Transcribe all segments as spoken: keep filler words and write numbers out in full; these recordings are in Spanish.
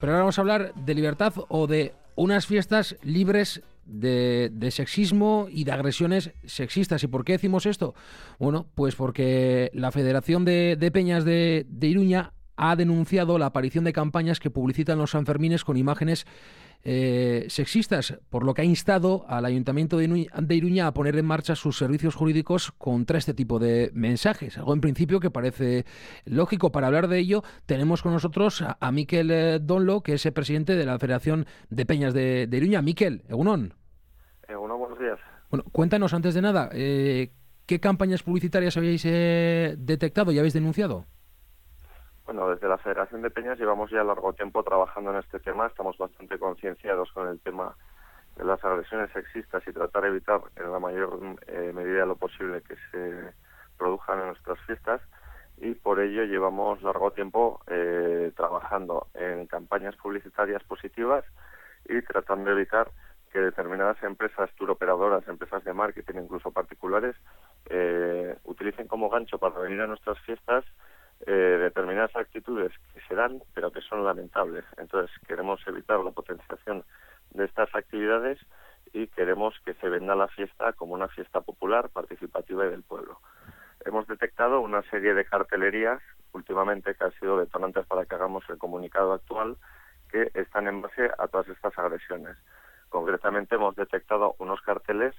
Pero ahora vamos a hablar de libertad o de unas fiestas libres de, de sexismo y de agresiones sexistas. ¿Y por qué decimos esto? Bueno, pues porque la Federación de, de Peñas de, de Iruña ha denunciado la aparición de campañas que publicitan los Sanfermines con imágenes eh, sexistas, por lo que ha instado al Ayuntamiento de Iruña, de Iruña a poner en marcha sus servicios jurídicos contra este tipo de mensajes. Algo en principio que parece lógico. Para hablar de ello tenemos con nosotros a, a Mikel eh, Donlo, que es el presidente de la Federación de Peñas de, de Iruña. Mikel, egunon. Egunon, buenos días. Bueno, cuéntanos antes de nada, eh, ¿qué campañas publicitarias habéis eh, detectado y habéis denunciado? Bueno, desde la Federación de Peñas llevamos ya largo tiempo trabajando en este tema. Estamos bastante concienciados con el tema de las agresiones sexistas y tratar de evitar en la mayor eh, medida lo posible que se produzcan en nuestras fiestas. Y por ello llevamos largo tiempo eh, trabajando en campañas publicitarias positivas y tratando de evitar que determinadas empresas turoperadoras, empresas de marketing, incluso particulares, eh, utilicen como gancho para venir a nuestras fiestas Eh, determinadas actitudes que se dan pero que son lamentables. Entonces queremos evitar la potenciación de estas actividades y queremos que se venda la fiesta como una fiesta popular, participativa y del pueblo. Hemos detectado una serie de cartelerías últimamente que han sido detonantes para que hagamos el comunicado actual, que están en base a todas estas agresiones. Concretamente hemos detectado unos carteles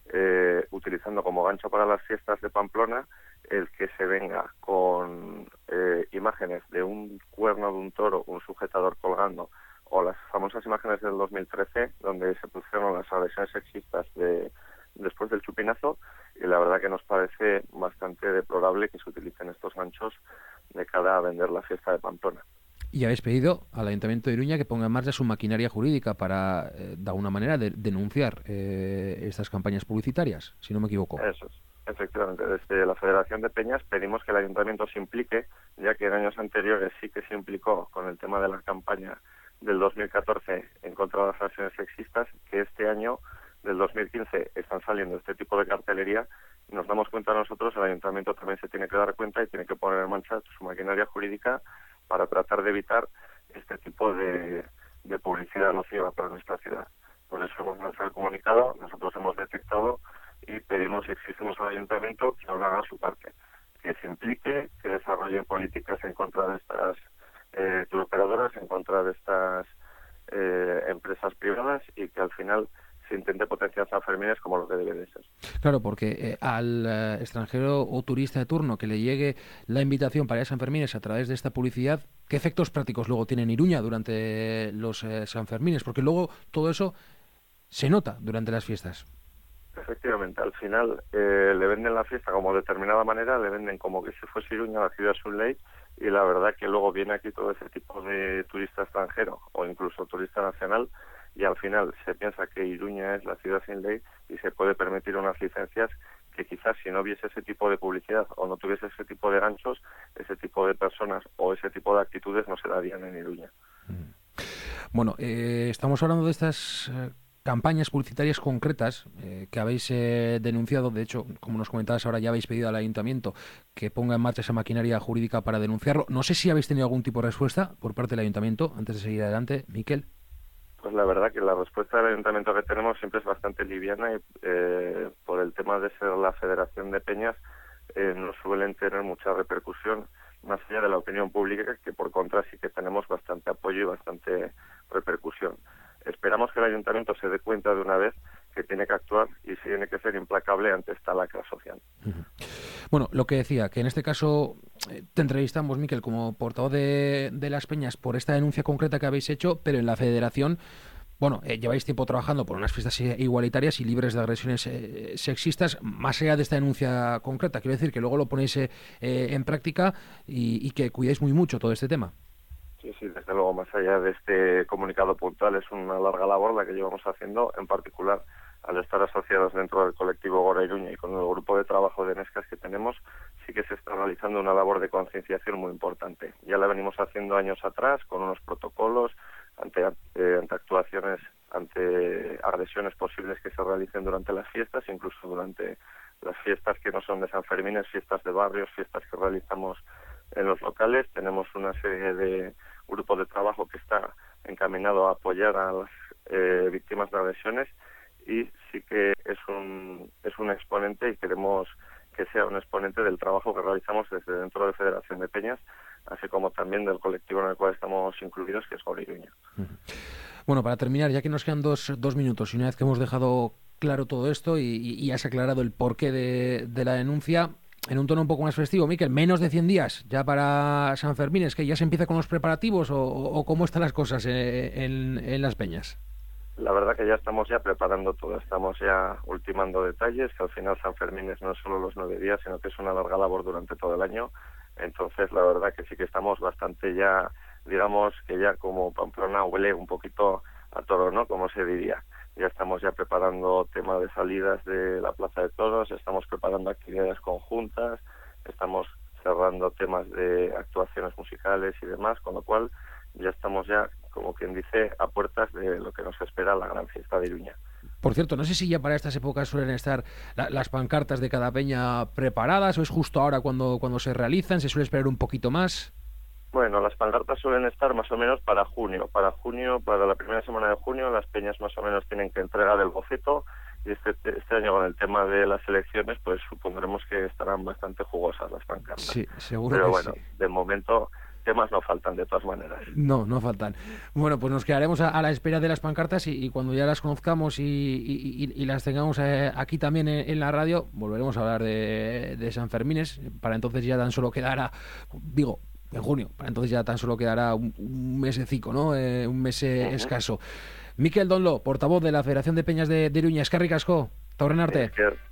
eh, utilizando como gancho para las fiestas de Pamplona el que se venga con eh, imágenes de un cuerno de un toro, un sujetador colgando, o las famosas imágenes del dos mil trece, donde se pusieron las agresiones sexistas de, después del chupinazo, y la verdad que nos parece bastante deplorable que se utilicen estos ganchos de cara a vender la fiesta de Pamplona. Y habéis pedido al Ayuntamiento de Iruña que ponga en marcha su maquinaria jurídica para, eh, de alguna manera, de, denunciar eh, estas campañas publicitarias, si no me equivoco. Eso es. Efectivamente, desde la Federación de Peñas pedimos que el Ayuntamiento se implique, ya que en años anteriores sí que se implicó con el tema de la campaña del dos mil catorce en contra de las agresiones sexistas, que este año, del dos mil quince, están saliendo este tipo de cartelería. Y nos damos cuenta nosotros, el Ayuntamiento también se tiene que dar cuenta y tiene que poner en marcha su maquinaria jurídica para tratar de evitar este tipo de, de publicidad nociva para nuestra ciudad. Por eso hemos lanzado el comunicado, nosotros hemos detectado y pedimos y exigimos al Ayuntamiento que ahora haga su parte, que se implique, que desarrolle políticas en contra de estas eh, turoperadoras, en contra de estas eh, empresas privadas y que al final se intente potenciar Sanfermines como lo que debe de ser. Claro, porque eh, al eh, extranjero o turista de turno que le llegue la invitación para ir a Sanfermines a través de esta publicidad, ¿qué efectos prácticos luego tiene en Iruña durante los eh, Sanfermines? Porque luego todo eso se nota durante las fiestas. Efectivamente, al final eh, le venden la fiesta como de determinada manera, le venden como que si fuese Iruña la ciudad sin ley, y la verdad que luego viene aquí todo ese tipo de turista extranjero o incluso turista nacional y al final se piensa que Iruña es la ciudad sin ley y se puede permitir unas licencias que quizás si no hubiese ese tipo de publicidad o no tuviese ese tipo de ganchos, ese tipo de personas o ese tipo de actitudes no se darían en Iruña. Bueno, eh, estamos hablando de estas eh, campañas publicitarias concretas eh, que habéis eh, denunciado. De hecho, como nos comentabas ahora, ya habéis pedido al Ayuntamiento que ponga en marcha esa maquinaria jurídica para denunciarlo. No sé si habéis tenido algún tipo de respuesta por parte del Ayuntamiento antes de seguir adelante, Mikel. Pues la verdad que la respuesta del Ayuntamiento que tenemos siempre es bastante liviana y eh, por el tema de ser la Federación de Peñas eh, no suelen tener mucha repercusión más allá de la opinión pública, que por contra sí que tenemos bastante apoyo y bastante repercusión. Esperamos que el Ayuntamiento se dé cuenta de una vez que tiene que actuar y tiene que ser implacable ante esta lacra social. Uh-huh. Bueno, lo que decía, que en este caso eh, te entrevistamos, Mikel, como portavoz de, de las Peñas por esta denuncia concreta que habéis hecho, pero en la Federación, bueno, eh, lleváis tiempo trabajando por unas fiestas igualitarias y libres de agresiones eh, sexistas, más allá de esta denuncia concreta. Quiero decir que luego lo ponéis eh, en práctica y, y que cuidéis muy mucho todo este tema. Sí, sí, desde luego, más allá de este comunicado puntual, es una larga labor la que llevamos haciendo, en particular al estar asociados dentro del colectivo Gora Iruña y con el grupo de trabajo de Nescas que tenemos, sí que se está realizando una labor de concienciación muy importante. Ya la venimos haciendo años atrás con unos protocolos ante, eh, ante actuaciones, ante agresiones posibles que se realicen durante las fiestas, incluso durante las fiestas que no son de Sanfermines, fiestas de barrios, fiestas que realizamos en los locales. Tenemos una serie de grupos de trabajo que está encaminado a apoyar a las eh, víctimas de agresiones, y sí que es un, es un exponente, y queremos que sea un exponente del trabajo que realizamos desde dentro de Federación de Peñas, así como también del colectivo en el cual estamos incluidos, que es Gol Iruña. Bueno, para terminar, ya que nos quedan dos, dos minutos, y una vez que hemos dejado claro todo esto y, y has aclarado el porqué de, de la denuncia, en un tono un poco más festivo, Miquel, menos de cien días ya para San Fermín, ¿es que ya se empieza con los preparativos o, o cómo están las cosas en, en, en las peñas? La verdad que ya estamos ya preparando todo, estamos ya ultimando detalles, que al final San Fermín es no solo los nueve días, sino que es una larga labor durante todo el año. Entonces, la verdad que sí que estamos bastante ya, digamos que ya como Pamplona huele un poquito a toro, ¿no? Como se diría. Ya estamos ya preparando tema de salidas de la Plaza de Toros, estamos preparando actividades conjuntas, estamos cerrando temas de actuaciones musicales y demás, con lo cual ya estamos ya, como quien dice, a puertas de lo que nos espera la gran fiesta de Iruña. Por cierto, no sé si ya para estas épocas suelen estar la, las pancartas de cada peña preparadas, o es justo ahora cuando, cuando se realizan, se suele esperar un poquito más. Bueno, las pancartas suelen estar más o menos para junio. Para junio, para la primera semana de junio, las peñas más o menos tienen que entregar el boceto, y este, este año con el tema de las elecciones, pues supondremos que estarán bastante jugosas las pancartas. Sí, seguro Pero que bueno, sí. de momento temas no faltan de todas maneras. No, no faltan. Bueno, pues nos quedaremos a, a la espera de las pancartas y, y cuando ya las conozcamos y, y, y, y las tengamos eh, aquí también en, en la radio, volveremos a hablar de, de San Fermines. Para entonces ya tan solo quedará, digo, en junio, para entonces ya tan solo quedará un, un mesecico, ¿no? Eh, un mes eh, uh-huh. escaso. Miquel Donló, portavoz de la Federación de Peñas de, de Iruña, eskerrik asko, taurren arte.